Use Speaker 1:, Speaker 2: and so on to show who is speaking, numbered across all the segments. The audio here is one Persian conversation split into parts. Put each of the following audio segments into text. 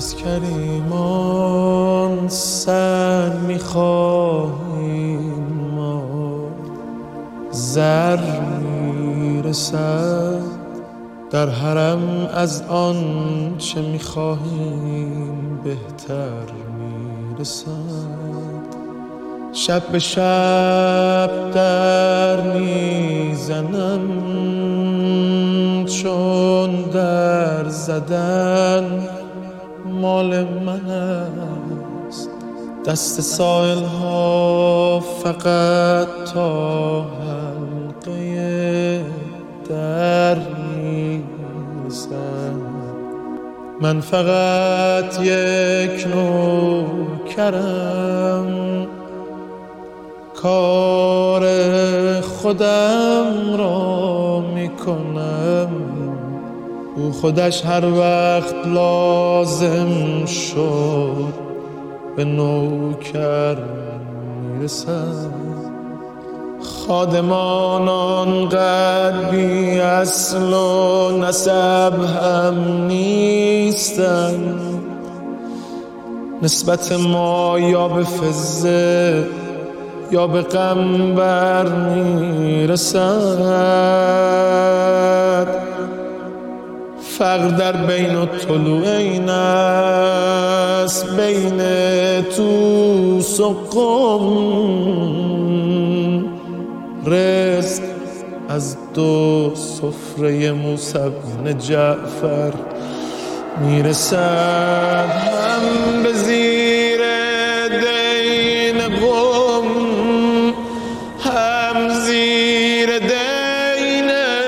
Speaker 1: از کریمان سر میخواهیم ما، زر میرسد در حرم از آن چه میخواهیم بهتر میرسد. شب به شب در میزنم چون در زدن مال من است. دست سائل ها فقط تا حلقه در میرسد. من فقط یک نوکرم، کار خودم را میکنم. او خودش هر وقت لازم شد به نوکر میرسد. خادمان آنقدر بی اصل و نسب هم نیستن، نسبت ما یا به فضه یا به قنبر میرسد. فقر در بین الطلوعین است، بین توس و قم. رزق از دو سفره موسی بن جعفر میرسد. هم به زیر دین قم، هم زیر دین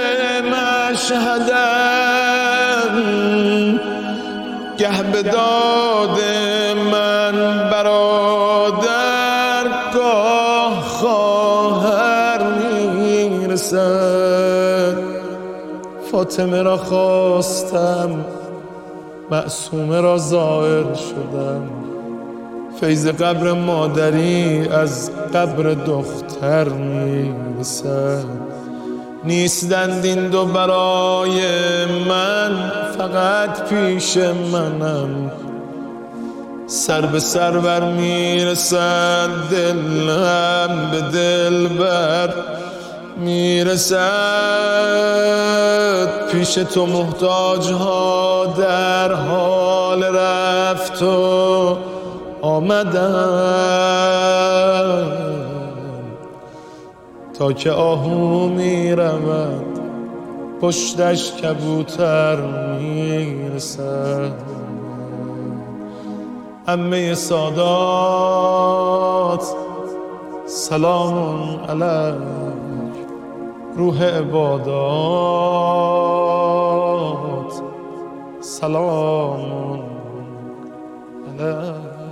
Speaker 1: مشهدم. گه به داد من برادر، گاه خواهر میرسد. فاطمه را خواستم، معصومه را زائر شدم. فیض قبر مادری از قبر دختر میرسد. نیستند این دو برای من، فقط پیش منم. سر به سر بر میرسد، دلم به دلبر میرسد. پیش تو محتاج ها در حال رفت و آمدن، تا که آهو میرود پشتش کبوتر میرسد. عمه سادات سلام علیک، روح عبادات سلام علیک.